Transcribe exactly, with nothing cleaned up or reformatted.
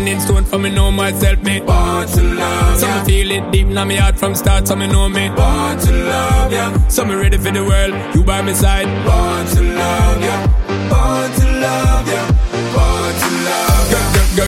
written in stone for me know myself, me. Born to love, so yeah. me feel it deep in my heart from start, so me know me. Born to love, yeah. So me ready for the world, you by my side. Born to love, yeah. Born to love, yeah.